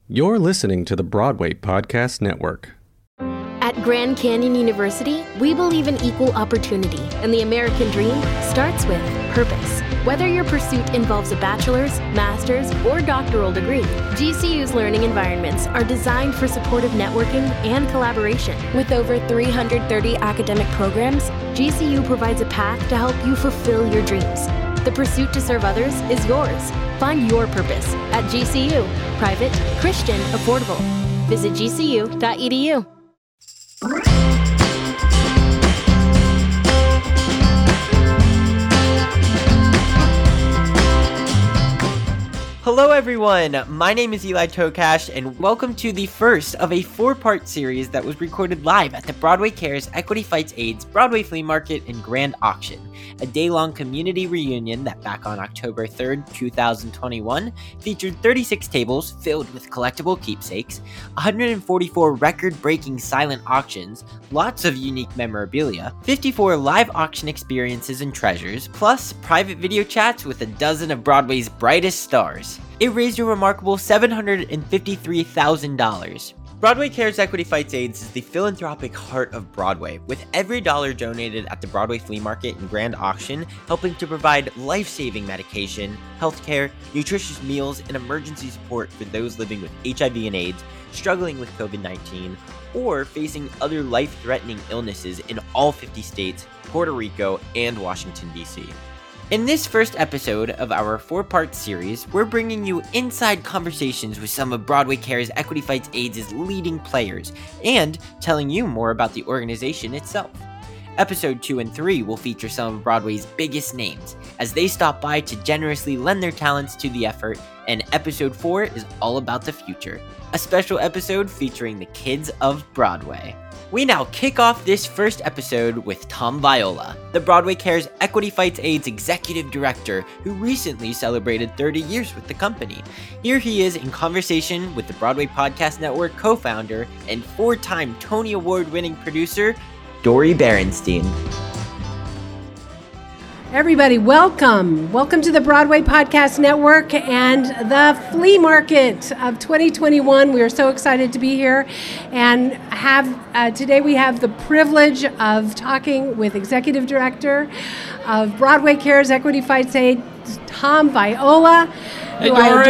You're listening to the Broadway Podcast Network. At Grand Canyon University, we believe in equal opportunity, and the American dream starts with purpose. Whether your pursuit involves a bachelor's, master's, or doctoral degree, GCU's learning environments are designed for supportive networking and collaboration. With over 330 academic programs, GCU provides a path to help you fulfill your dreams. The pursuit to serve others is yours. Find your purpose at GCU. Private, Christian, affordable. Visit gcu.edu. Hello everyone, my name is Eli Tokash, and welcome to the first of a four-part series that was recorded live at the Broadway Cares Equity Fights AIDS Broadway Flea Market and Grand Auction, a day-long community reunion that back on October 3rd, 2021, featured 36 tables filled with collectible keepsakes, 144 record-breaking silent auctions, lots of unique memorabilia, 54 live auction experiences and treasures, plus private video chats with a dozen of Broadway's brightest stars. It raised a remarkable $753,000. Broadway Cares Equity Fights AIDS is the philanthropic heart of Broadway, with every dollar donated at the Broadway Flea Market and Grand Auction helping to provide life-saving medication, healthcare, nutritious meals, and emergency support for those living with HIV and AIDS, struggling with COVID-19, or facing other life-threatening illnesses in all 50 states, Puerto Rico, and Washington, D.C. In this first episode of our four-part series, we're bringing you inside conversations with some of Broadway Cares Equity Fights AIDS' leading players, and telling you more about the organization itself. Episode 2 and 3 will feature some of Broadway's biggest names, as they stop by to generously lend their talents to the effort, and Episode 4 is all about the future, a special episode featuring the kids of Broadway. We now kick off this first episode with Tom Viola, the Broadway Cares Equity Fights AIDS Executive Director, who recently celebrated 30 years with the company. Here he is in conversation with the Broadway Podcast Network co-founder and four-time Tony Award-winning producer, Dori Berinstein. Everybody, welcome. Welcome to the Broadway Podcast Network and the Flea Market of 2021. We are so excited to be here and today we have the privilege of talking with Executive Director of Broadway Cares Equity Fights AIDS, Tom Viola. Hey, Dori.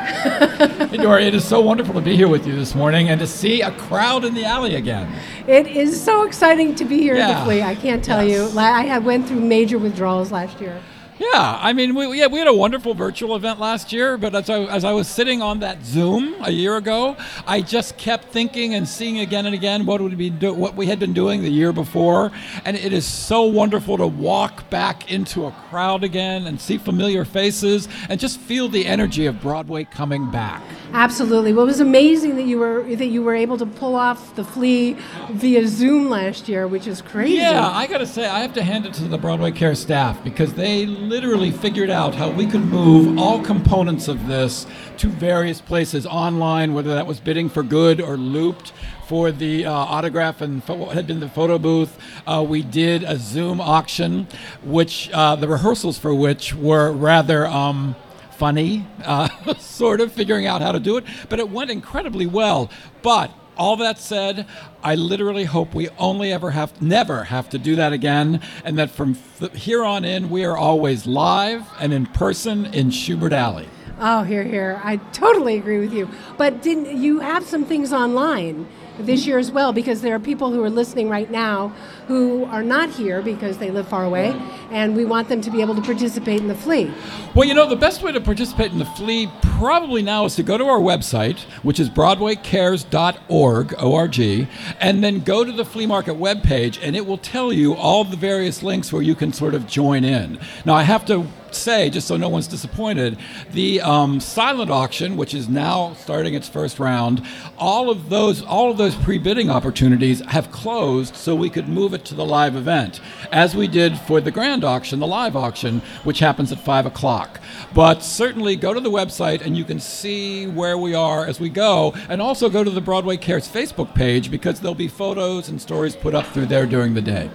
Hey, Dori, it is so wonderful to be here with you this morning and to see a crowd in the alley again. It is so exciting to be here at the Flea. I can't tell you. I went through major withdrawals last year. Yeah, I mean, we had a wonderful virtual event last year, but as I was sitting on that Zoom a year ago, I just kept thinking and seeing again and again what we had been doing the year before, and it is so wonderful to walk back into a crowd again and see familiar faces and just feel the energy of Broadway coming back. Absolutely. Well, it was amazing that you were able to pull off the Flea via Zoom last year, which is crazy. Yeah, I got to say, I have to hand it to the Broadway Care staff because they literally figured out how we could move all components of this to various places online, whether that was Bidding for Good or Looped for the autograph and what had been the photo booth. We did a Zoom auction, which the rehearsals for which were rather funny, sort of figuring out how to do it, but it went incredibly well. But all that said, I literally hope we never have to do that again, and that from here on in, we are always live and in person in Schubert Alley. Oh, here. I totally agree with you. But didn't you have some things online this year as well? Because there are people who are listening right now who are not here because they live far away, and we want them to be able to participate in the Flea. Well, the best way to participate in the Flea probably now is to go to our website, which is broadwaycares.org, O-R-G, and then go to the Flea Market webpage, and it will tell you all the various links where you can sort of join in. Now, I have to say, just so no one's disappointed, the silent auction, which is now starting its first round, all of those pre-bidding opportunities have closed, so we could move it to the live event, as we did for the grand auction, the live auction, which happens at 5 o'clock. But certainly go to the website and you can see where we are as we go, and also go to the Broadway Cares Facebook page because there'll be photos and stories put up through there during the day.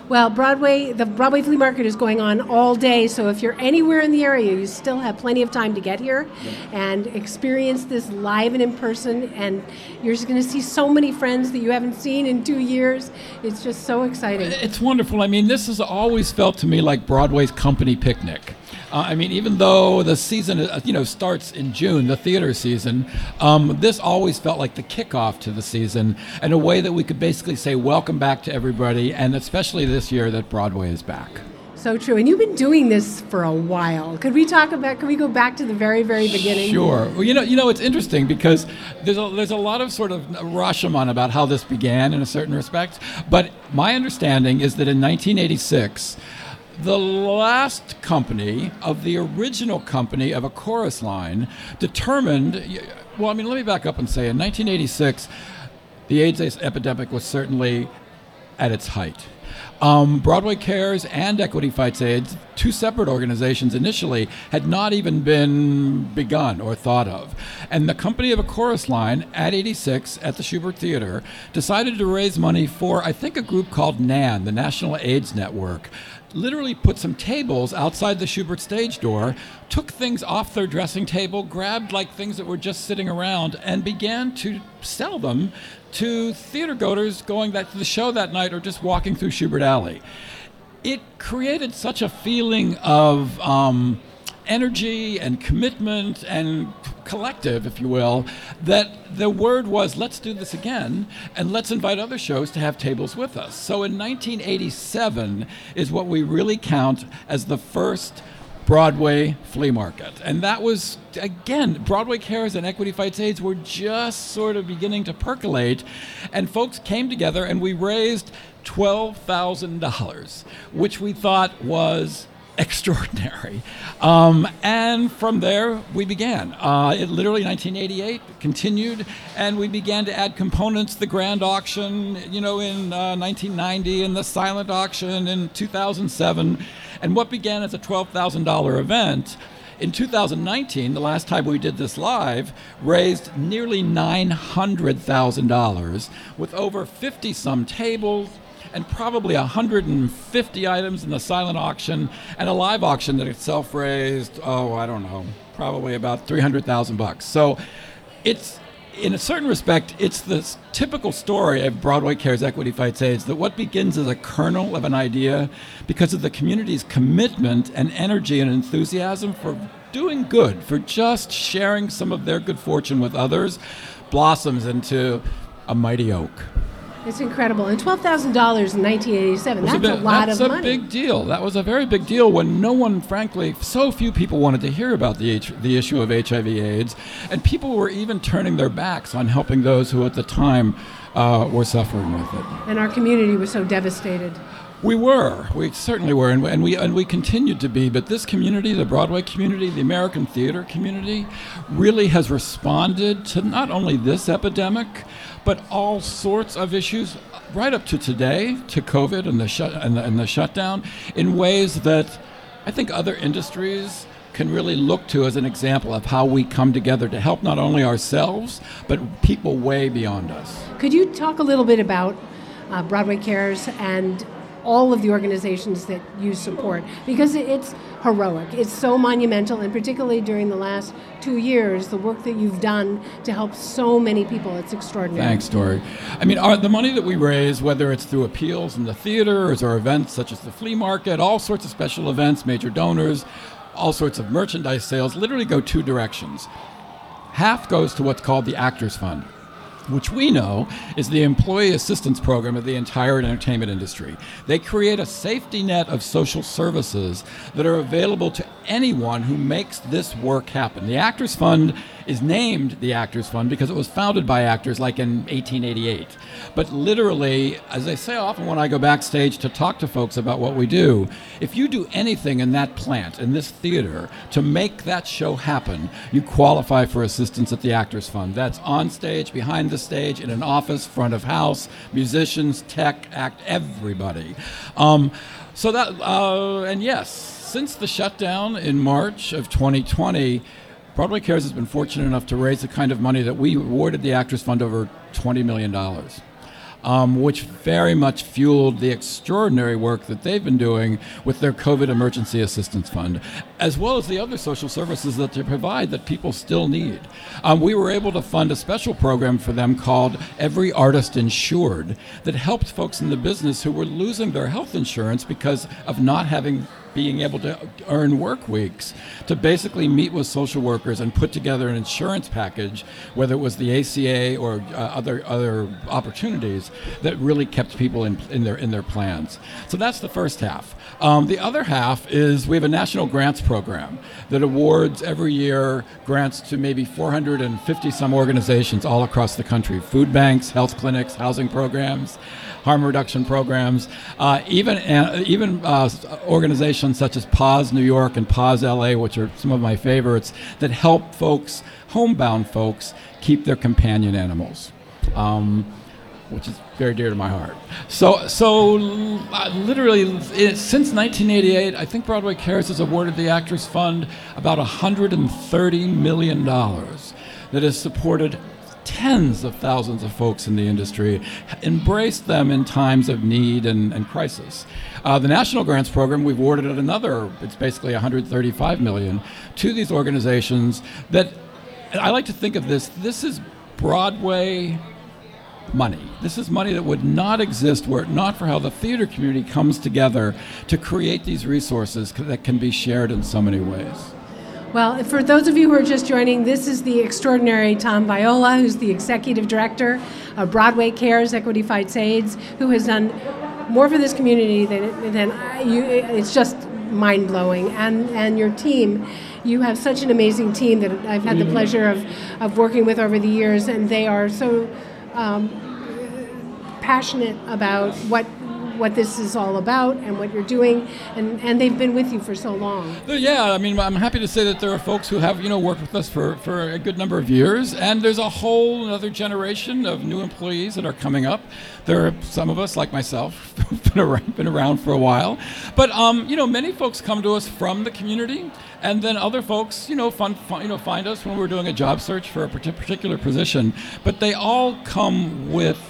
Well, the Broadway Flea Market is going on all day, so if you're anywhere in the area, you still have plenty of time to get here and experience this live and in person, and you're just going to see so many friends that you haven't seen in 2 years. It's just so exciting. It's wonderful. I mean, this has always felt to me like Broadway's company picnic. I mean, even though the season, starts in June, the theater season, this always felt like the kickoff to the season, and a way that we could basically say welcome back to everybody, and especially this year that Broadway is back. So true. And you've been doing this for a while. Could we go back to the very, very beginning? Sure. Well, it's interesting because there's a lot of sort of rashomon about how this began in a certain respect, but my understanding is that in 1986, the last company of the original company of a chorus line determined, let me back up and say in 1986, the AIDS epidemic was certainly at its height. Broadway Cares and Equity Fights AIDS, two separate organizations initially, had not even been begun or thought of. And the company of a chorus line at 86 at the Shubert Theater decided to raise money for, I think, a group called NAN, the National AIDS Network. Literally put some tables outside the Shubert stage door, took things off their dressing table, grabbed things that were just sitting around, and began to sell them to theater goers going to the show that night or just walking through Shubert Alley. It created such a feeling of energy and commitment and collective, if you will, that the word was, let's do this again, and let's invite other shows to have tables with us. So in 1987 is what we really count as the first Broadway flea market. And that was, again, Broadway Cares and Equity Fights AIDS were just sort of beginning to percolate, and folks came together and we raised $12,000, which we thought was extraordinary. And from there, we began. It literally 1988 continued, and we began to add components, the grand auction, in 1990, and the silent auction in 2007. And what began as a $12,000 event, in 2019, the last time we did this live, raised nearly $900,000 with over 50-some tables, and probably 150 items in the silent auction, and a live auction that itself raised, probably about $300,000. So it's, in a certain respect, it's this typical story of Broadway Cares Equity Fights AIDS, that what begins as a kernel of an idea, because of the community's commitment and energy and enthusiasm for doing good, for just sharing some of their good fortune with others, blossoms into a mighty oak. It's incredible. And $12,000 in 1987, that's a lot of money. That's a big deal. That was a very big deal when no one, frankly, so few people wanted to hear about the issue of HIV/AIDS, and people were even turning their backs on helping those who at the time were suffering with it. And our community was so devastated. We certainly were, and we continued to be, but this community, the Broadway community, the American theater community, really has responded to not only this epidemic, but all sorts of issues right up to today, to COVID and the shutdown, in ways that I think other industries can really look to as an example of how we come together to help not only ourselves, but people way beyond us. Could you talk a little bit about Broadway Cares and all of the organizations that you support? Because it's heroic. It's so monumental, and particularly during the last 2 years, the work that you've done to help so many people, it's extraordinary. Thanks, Dory. I mean, the money that we raise, whether it's through appeals in the theater or events such as the flea market, all sorts of special events, major donors, all sorts of merchandise sales, literally go two directions. Half goes to what's called the Actors Fund, which we know is the employee assistance program of the entire entertainment industry. They create a safety net of social services that are available to anyone who makes this work happen. The Actors Fund is named the Actors Fund because it was founded by actors like in 1888. But literally, as I say often when I go backstage to talk to folks about what we do, if you do anything in that plant, in this theater, to make that show happen, you qualify for assistance at the Actors Fund. That's on stage, behind the stage, in an office, front of house, musicians, tech, act, everybody. And yes, since the shutdown in March of 2020, Broadway Cares has been fortunate enough to raise the kind of money that we awarded the Actors Fund over $20 million. which very much fueled the extraordinary work that they've been doing with their COVID Emergency Assistance Fund, as well as the other social services that they provide that people still need. We were able to fund a special program for them called Every Artist Insured that helped folks in the business who were losing their health insurance because of not being able to earn work weeks, to basically meet with social workers and put together an insurance package, whether it was the ACA or other opportunities that really kept people in their plans. So that's the first half. The other half is we have a national grants program that awards every year grants to maybe 450 some organizations all across the country: food banks, health clinics, housing programs, harm reduction programs, even organizations such as PAWS New York and PAWS LA, which are some of my favorites, that help folks, homebound folks, keep their companion animals, which is very dear to my heart. So literally, since 1988, I think Broadway Cares has awarded the Actors Fund about $130 million that has supported tens of thousands of folks in the industry, embraced them in times of need and crisis. The National Grants Program, we've awarded it's basically $135 million to these organizations that, I like to think of this is Broadway money. This is money that would not exist were it not for how the theater community comes together to create these resources that can be shared in so many ways. Well, for those of you who are just joining, this is the extraordinary Tom Viola, who's the executive director of Broadway Cares Equity Fights AIDS, who has done more for this community than you. It's just mind-blowing. And your team, you have such an amazing team that I've had the pleasure of working with over the years, and they are so passionate about what this is all about and what you're doing, and they've been with you for so long. Yeah, I mean, I'm happy to say that there are folks who have, worked with us for a good number of years, and there's a whole other generation of new employees that are coming up. There are some of us, like myself, who've been around for a while. But, many folks come to us from the community, and then other folks, find us when we're doing a job search for a particular position. But they all come with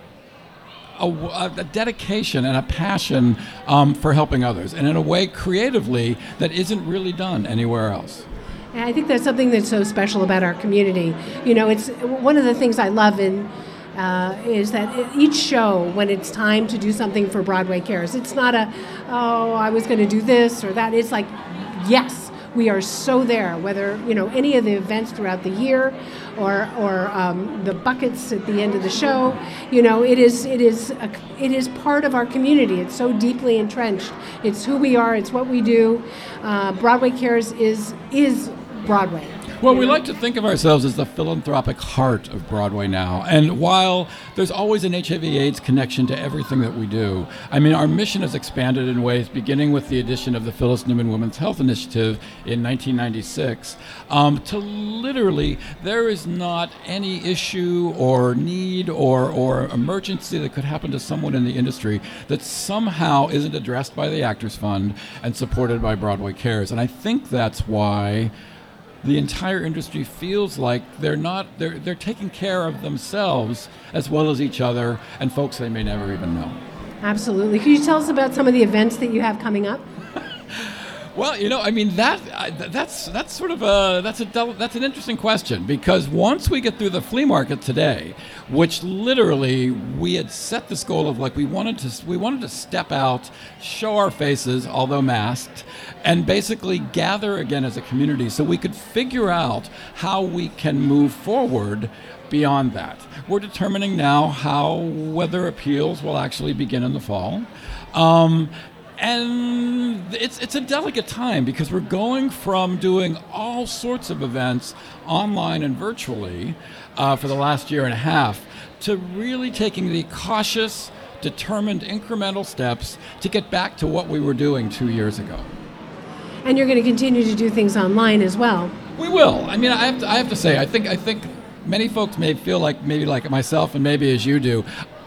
a dedication and a passion for helping others, and in a way creatively that isn't really done anywhere else. And I think that's something that's so special about our community. It's one of the things I love is that each show, when it's time to do something for Broadway Cares, it's not I was going to do this or that. It's like, yes, we are so there, whether, any of the events throughout the year or the buckets at the end of the show. It is part of our community. It's so deeply entrenched. It's who we are. It's what we do. Broadway Cares is Broadway. Well, we like to think of ourselves as the philanthropic heart of Broadway now. And while there's always an HIV/AIDS connection to everything that we do, our mission has expanded in ways, beginning with the addition of the Phyllis Newman Women's Health Initiative in 1996, to literally, there is not any issue or need or emergency that could happen to someone in the industry that somehow isn't addressed by the Actors Fund and supported by Broadway Cares. And I think that's why the entire industry feels like they're taking care of themselves as well as each other and folks they may never even know. Absolutely. Can you tell us about some of the events that you have coming up? Well, that's an interesting question, because once we get through the flea market today, which literally we had set this goal of we wanted to step out, show our faces, although masked, and basically gather again as a community so we could figure out how we can move forward beyond that. We're determining now how weather appeals will actually begin in the fall. And it's a delicate time, because we're going from doing all sorts of events online and virtually for the last year and a half to really taking the cautious, determined, incremental steps to get back to what we were doing 2 years ago. And you're going to continue to do things online as well. We will. I have to say, I think many folks may feel like, maybe like myself and maybe as you do,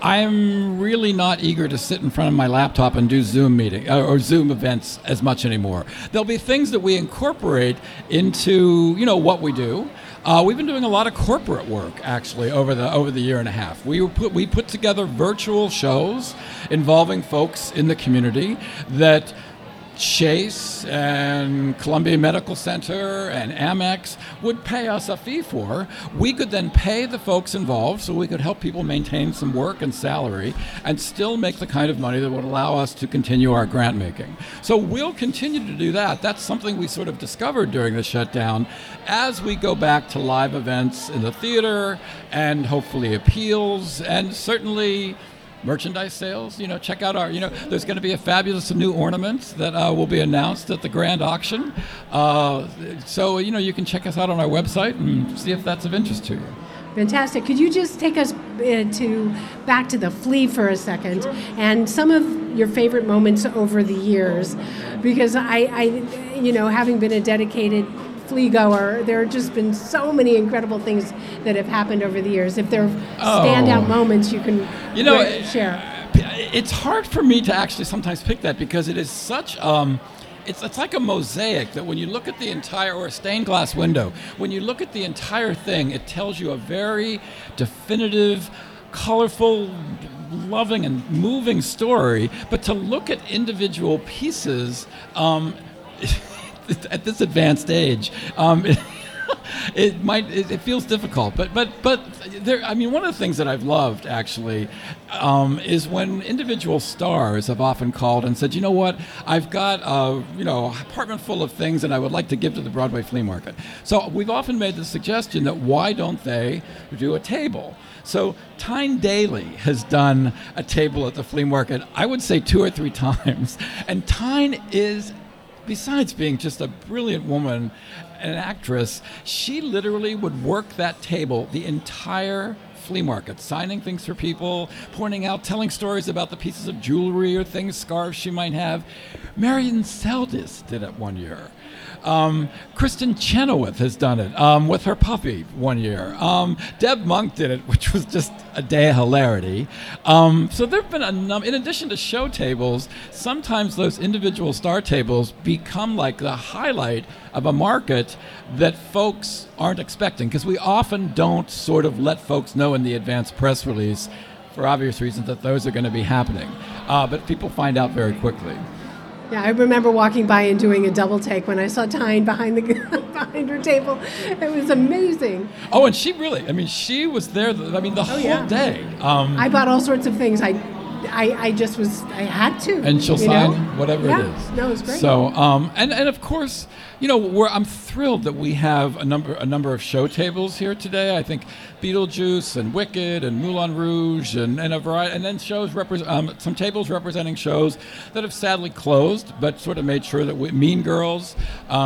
I'm really not eager to sit in front of my laptop and do Zoom meeting or Zoom events as much anymore. There'll be things that we incorporate into, what we do. We've been doing a lot of corporate work actually over the year and a half. We put together virtual shows involving folks in the community that Chase and Columbia Medical Center and Amex would pay us a fee for. We could then pay the folks involved so we could help people maintain some work and salary and still make the kind of money that would allow us to continue our grant making. So we'll continue to do that. That's something we sort of discovered during the shutdown as we go back to live events in the theater and hopefully appeals and certainly merchandise sales. Check out our, there's going to be a fabulous new ornament that will be announced at the grand auction. So, you can check us out on our website and see if that's of interest to you. Fantastic. Could you just take us back to the flea for a second, sure, and some of your favorite moments over the years? Because I having been a dedicated flea goer, there have just been so many incredible things that have happened over the years. If there are standout moments you can share. It's hard for me to actually sometimes pick that because it is such it's like a mosaic that when you look at the entire, or a stained glass window, when you look at the entire thing, it tells you a very definitive, colorful, loving and moving story. But to look at individual pieces at this advanced age, it feels difficult. But there, one of the things that I've loved actually is when individual stars have often called and said, you know what, I've got apartment full of things and I would like to give to the Broadway Flea Market. So we've often made the suggestion that why don't they do a table? So Tyne Daly has done a table at the flea market, I would say 2 or 3 times. And Tyne is, besides being just a brilliant woman, an actress, she literally would work that table the entire flea market, signing things for people, pointing out, telling stories about the pieces of jewelry or things, scarves she might have. Marion Seldes did it one year. Kristen Chenoweth has done it with her puppy one year. Deb Monk did it, which was just a day of hilarity. So there have been in addition to show tables, sometimes those individual star tables become like the highlight of a market that folks aren't expecting, because we often don't sort of let folks know in the advance press release, for obvious reasons, that those are going to be happening. But people find out very quickly. Yeah, I remember walking by and doing a double take when I saw Tyne behind her table. It was amazing. Oh, and she was there, the whole day. I bought all sorts of things. I had to. And she'll sign whatever it is. No, it's great. So, and of course, I'm thrilled that we have a number of show tables here today. I think Beetlejuice and Wicked and Moulin Rouge and a variety, and then shows some tables representing shows that have sadly closed, but sort of made sure that Mean Girls.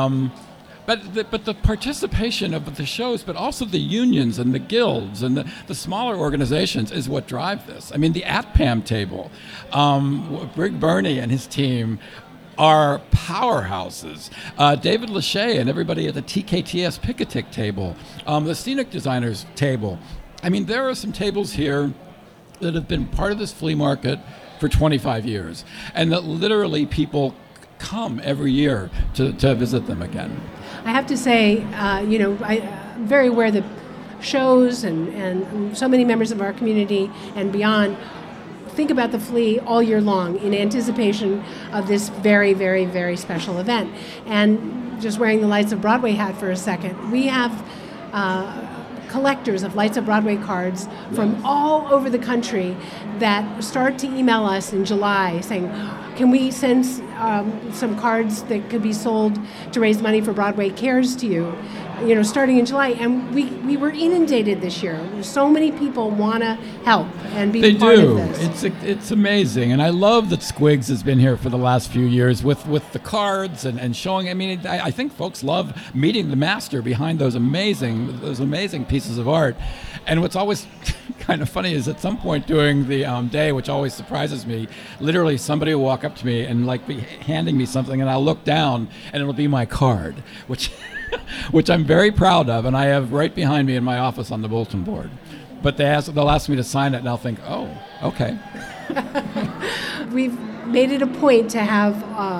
But the participation of the shows, but also the unions and the guilds and the smaller organizations is what drive this. The AtPam table, Brig Burney and his team are powerhouses. David Lachey and everybody at the TKTS Picketic table, the Scenic Designers table. There are some tables here that have been part of this flea market for 25 years, and that literally people come every year to visit them again. I have to say, I'm very aware that shows and so many members of our community and beyond think about the flea all year long in anticipation of this very, very, very special event. And just wearing the Lights of Broadway hat for a second, we have collectors of Lights of Broadway cards from all over the country that start to email us in July saying, can we send some cards that could be sold to raise money for Broadway Cares to you, starting in July. And we were inundated this year. So many people want to help and be part of this. It's amazing. And I love that Squigs has been here for the last few years with the cards and showing. I think folks love meeting the master behind those amazing pieces of art. And what's always kind of funny is at some point during the day, which always surprises me, literally somebody will walk up to me and be handing me something, and I'll look down and it'll be my card, which which I'm very proud of, and I have right behind me in my office on the bulletin board. But they'll ask me to sign it, and I'll think, oh, okay. We've made it a point to have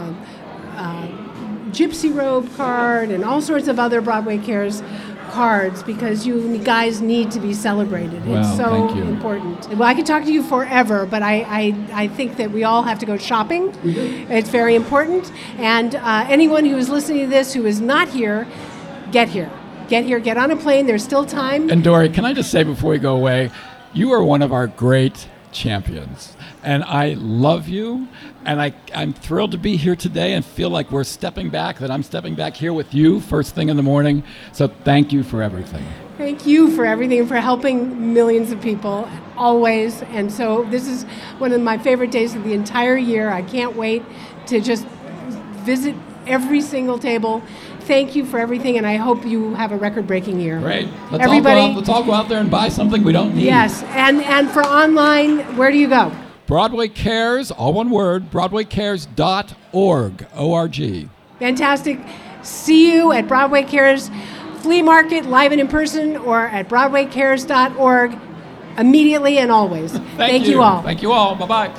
Gypsy Robe card and all sorts of other Broadway Cares cards because you guys need to be celebrated. Well, it's so thank you. important. Well, I could talk to you forever, but I think that we all have to go shopping. It's very important. And anyone who is listening to this who is not here, get here. Get here, get on a plane. There's still time. And Dory, can I just say before we go away, you are one of our great champions. And I love you, and I'm thrilled to be here today and feel like we're stepping back, that I'm stepping back here with you first thing in the morning. So thank you for everything. Thank you for everything and for helping millions of people, always. And so this is one of my favorite days of the entire year. I can't wait to just visit every single table. Thank you for everything, and I hope you have a record-breaking year. Great. Everybody, let's all go out there and buy something we don't need. Yes, and for online, where do you go? Broadway Cares, all one word, BroadwayCares.org, O-R-G. Fantastic. See you at Broadway Cares Flea Market, live and in person, or at BroadwayCares.org immediately and always. Thank you all. Thank you all. Bye-bye.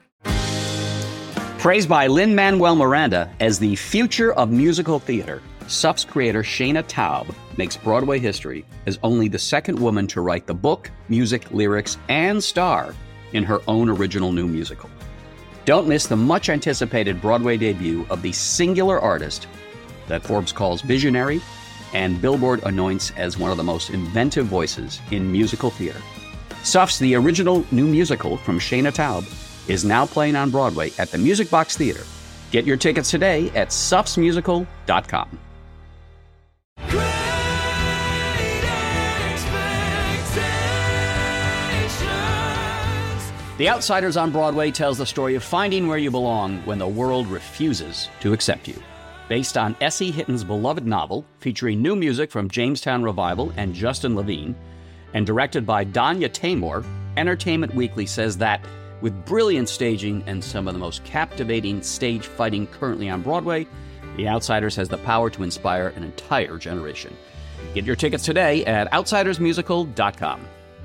Praised by Lin-Manuel Miranda as the future of musical theater, SUF's creator Shana Taub makes Broadway history as only the second woman to write the book, music, lyrics, and star in her own original new musical. Don't miss the much-anticipated Broadway debut of the singular artist that Forbes calls visionary and Billboard anoints as one of the most inventive voices in musical theater. SUF's The Original New Musical from Shana Taub is now playing on Broadway at the Music Box Theater. Get your tickets today at sufsmusical.com. The Outsiders on Broadway tells the story of finding where you belong when the world refuses to accept you. Based on S.E. Hitton's beloved novel, featuring new music from Jamestown Revival and Justin Levine, and directed by Danya Taymor, Entertainment Weekly says that, with brilliant staging and some of the most captivating stage fighting currently on Broadway, The Outsiders has the power to inspire an entire generation. Get your tickets today at outsidersmusical.com.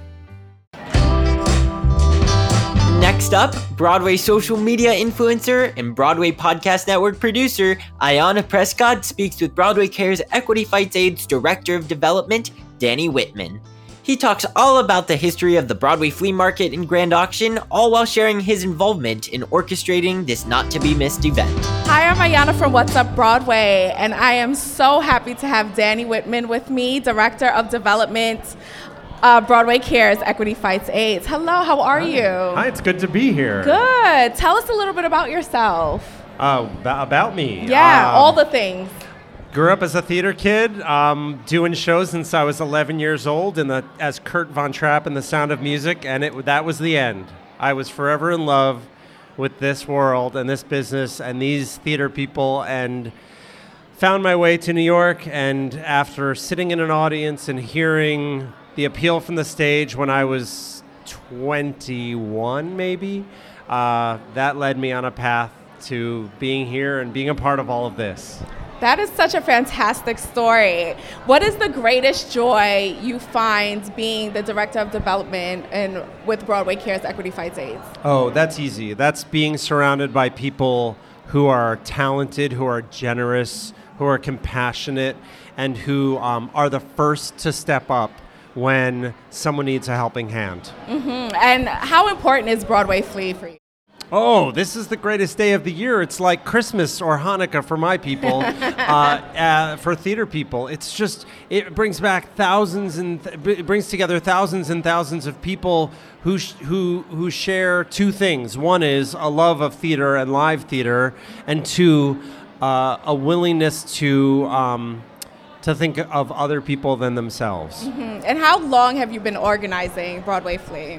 Next up, Broadway social media influencer and Broadway Podcast Network producer Ayanna Prescott speaks with Broadway Cares Equity Fights Aid's Director of Development, Danny Whitman. He talks all about the history of the Broadway Flea Market and Grand Auction, all while sharing his involvement in orchestrating this not-to-be-missed event. Hi, I'm Ayanna from What's Up Broadway, and I am so happy to have Danny Whitman with me, Director of Development, Broadway Cares Equity Fights AIDS. Hello, how are you? Hi, it's good to be here. Good. Tell us a little bit about yourself. About me? Yeah, all the things. Grew up as a theater kid, doing shows since I was 11 years old as Kurt Von Trapp in The Sound of Music, and that was the end. I was forever in love with this world and this business and these theater people, and found my way to New York. And after sitting in an audience and hearing the appeal from the stage when I was 21, maybe, that led me on a path to being here and being a part of all of this. That is such a fantastic story. What is the greatest joy you find being the Director of Development and with Broadway Cares Equity Fights AIDS? Oh, that's easy. That's being surrounded by people who are talented, who are generous, who are compassionate, and who are the first to step up when someone needs a helping hand. Mm-hmm. And how important is Broadway Flea for you? Oh, this is the greatest day of the year. It's like Christmas or Hanukkah for my people, for theater people. It's just, it brings back it brings together thousands and thousands of people who share two things. One is a love of theater and live theater, and two, a willingness to think of other people than themselves. Mm-hmm. And how long have you been organizing Broadway Flea?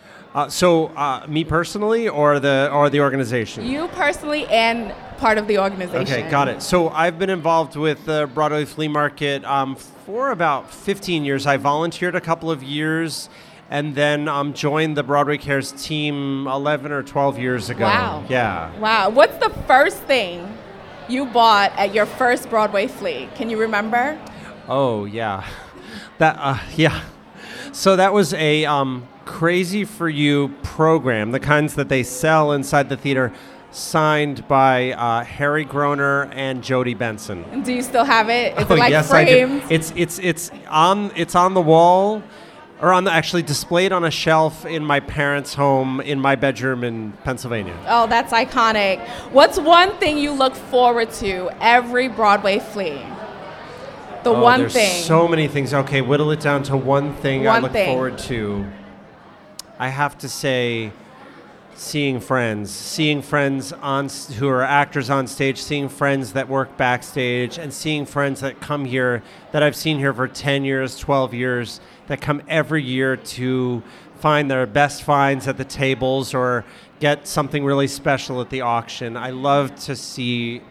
Me personally, or the organization? You personally and part of the organization. Okay, got it. So I've been involved with the Broadway Flea Market for about 15 years. I volunteered a couple of years, and then joined the Broadway Cares team 11 or 12 years ago. Wow. Yeah. Wow. What's the first thing you bought at your first Broadway Flea. Can you remember? Oh, yeah. Yeah. So that was a Crazy For You program, the kinds that they sell inside the theater, signed by Harry Groner and Jodie Benson. And do you still have it? Is it like yes, framed? I do. It's on the wall, or actually displayed on a shelf in my parents' home in my bedroom in Pennsylvania. Oh, that's iconic. What's one thing you look forward to every Broadway Flea? The one there's thing. So many things. Okay, whittle it down to one thing I look thing. forward to. I have to say, seeing friends who are actors on stage, seeing friends that work backstage, and seeing friends that come here that I've seen here for 10 years, 12 years, that come every year to find their best finds at the tables or get something really special at the auction. I love to see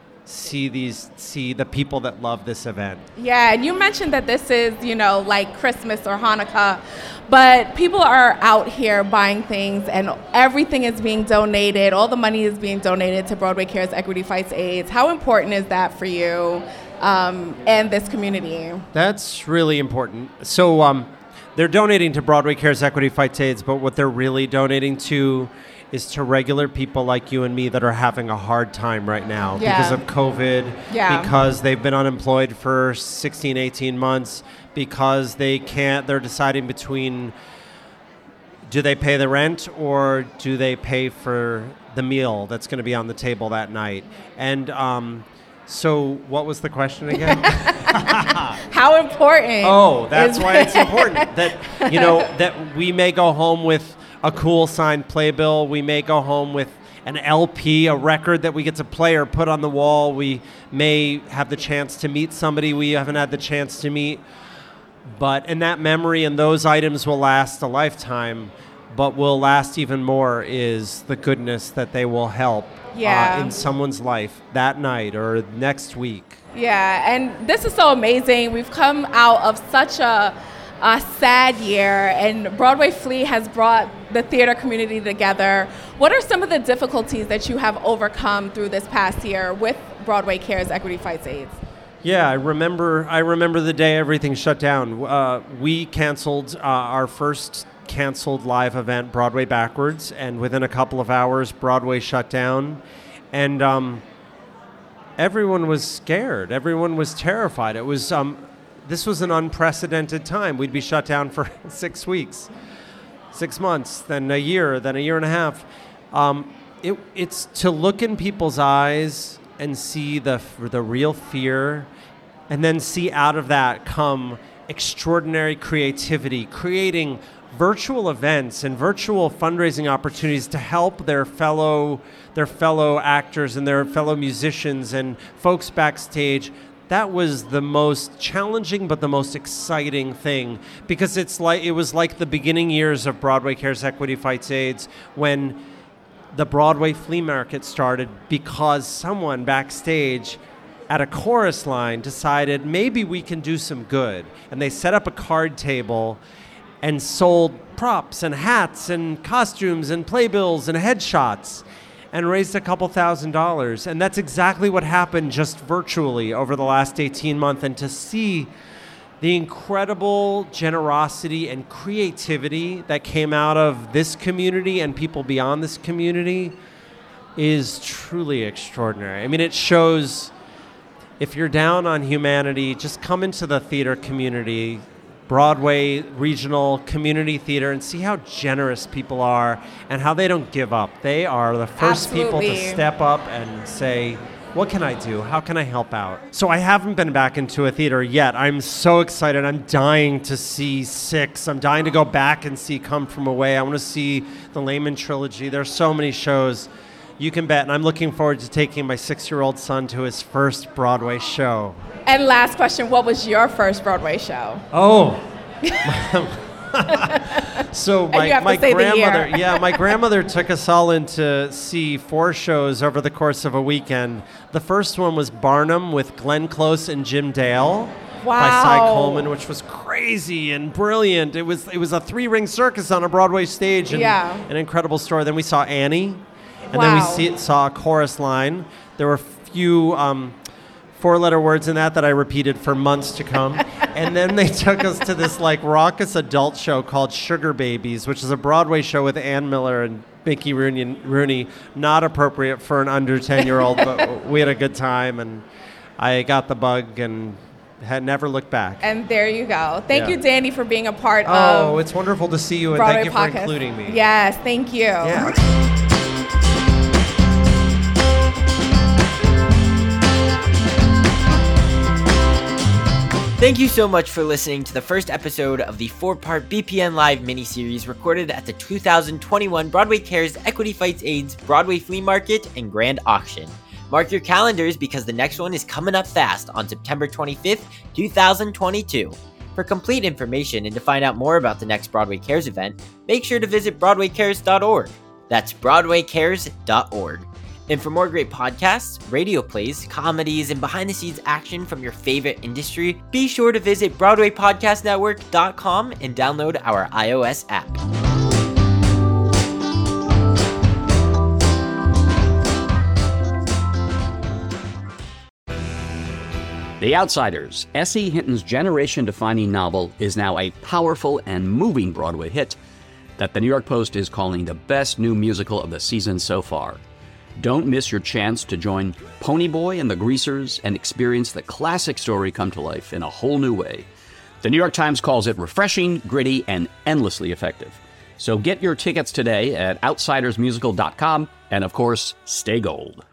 the people that love this event. Yeah, and you mentioned that this is, like Christmas or Hanukkah, but people are out here buying things and everything is being donated. All the money is being donated to Broadway Cares Equity Fights AIDS. How important is that for you and this community? That's really important. So they're donating to Broadway Cares Equity Fights AIDS, but what they're really donating to is to regular people like you and me that are having a hard time right now because of COVID, because they've been unemployed for 16, 18 months, because they're deciding between, do they pay the rent or do they pay for the meal that's going to be on the table that night? And so what was the question again? How important? Oh, that's why it's important that, that we may go home with a cool signed playbill. We may go home with an LP, a record that we get to play or put on the wall. We may have the chance to meet somebody we haven't had the chance to meet. And that memory and those items will last a lifetime, but will last even more is the goodness that they will help in someone's life that night or next week. Yeah, and this is so amazing. We've come out of such a sad year, and Broadway Flea has brought the theater community together. What are some of the difficulties that you have overcome through this past year with Broadway Cares Equity Fights AIDS? Yeah, I remember the day everything shut down. We canceled our first canceled live event, Broadway Backwards, and within a couple of hours, Broadway shut down. And everyone was scared. Everyone was terrified. It was this was an unprecedented time. We'd be shut down for 6 weeks, 6 months, then a year and a half. It's to look in people's eyes and see the real fear, and then see out of that come extraordinary creativity, creating virtual events and virtual fundraising opportunities to help their fellow actors and their fellow musicians and folks backstage. That was the most challenging but the most exciting thing, because it was like the beginning years of Broadway Cares Equity Fights AIDS, when the Broadway flea market started because someone backstage at a chorus line decided maybe we can do some good. And they set up a card table and sold props and hats and costumes and playbills and headshots, and raised a couple $1,000s. And that's exactly what happened just virtually over the last 18 months. And to see the incredible generosity and creativity that came out of this community and people beyond this community is truly extraordinary. I mean, it shows, if you're down on humanity, just come into the theater community, Broadway regional community theater, and see how generous people are and how they don't give up. They are the first people to step up and say, what can I do? How can I help out? So I haven't been back into a theater yet. I'm so excited. I'm dying to see Six. I'm dying to go back and see Come From Away. I want to see the Lehman trilogy. There's so many shows. You can bet. And I'm looking forward to taking my 6-year-old son to his first Broadway show. And last question, what was your first Broadway show? Oh. So my grandmother took us all in to see 4 shows over the course of a weekend. The first one was Barnum with Glenn Close and Jim Dale. Wow. By Cy Coleman, which was crazy and brilliant. It was a 3-ring circus on a Broadway stage, and an incredible story. Then we saw Annie, and then we saw a chorus line. There were few four-letter words in that I repeated for months to come. And then they took us to this like raucous adult show called Sugar Babies, which is a Broadway show with Ann Miller and Mickey Rooney. Not appropriate for an under 10-year-old, but we had a good time, and I got the bug and had never looked back. And there you go. Thank you, Danny, for being a part of Oh, it's wonderful to see you, and Broadway thank you podcast. for including me. Yes, thank you. Yeah. Thank you so much for listening to the first episode of the 4-part BPN Live miniseries recorded at the 2021 Broadway Cares Equity Fights AIDS Broadway Flea Market and Grand Auction. Mark your calendars because the next one is coming up fast on September 25th, 2022. For complete information and to find out more about the next Broadway Cares event, make sure to visit BroadwayCares.org. That's BroadwayCares.org. And for more great podcasts, radio plays, comedies, and behind-the-scenes action from your favorite industry, be sure to visit BroadwayPodcastNetwork.com and download our iOS app. The Outsiders, S.E. Hinton's generation-defining novel, is now a powerful and moving Broadway hit that the New York Post is calling the best new musical of the season so far. Don't miss your chance to join Ponyboy and the Greasers and experience the classic story come to life in a whole new way. The New York Times calls it refreshing, gritty, and endlessly effective. So get your tickets today at outsidersmusical.com, and of course, stay gold.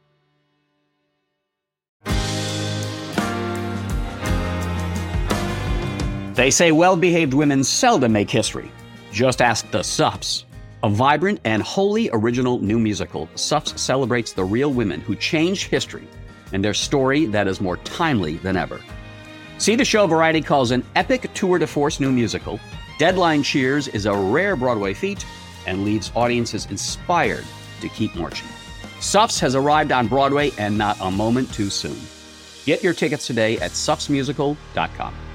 They say well-behaved women seldom make history. Just ask the Suffs. A vibrant and wholly original new musical, Suffs celebrates the real women who changed history and their story that is more timely than ever. See the show Variety calls an epic tour de force new musical. Deadline cheers is a rare Broadway feat and leaves audiences inspired to keep marching. Suffs has arrived on Broadway and not a moment too soon. Get your tickets today at suffsmusical.com.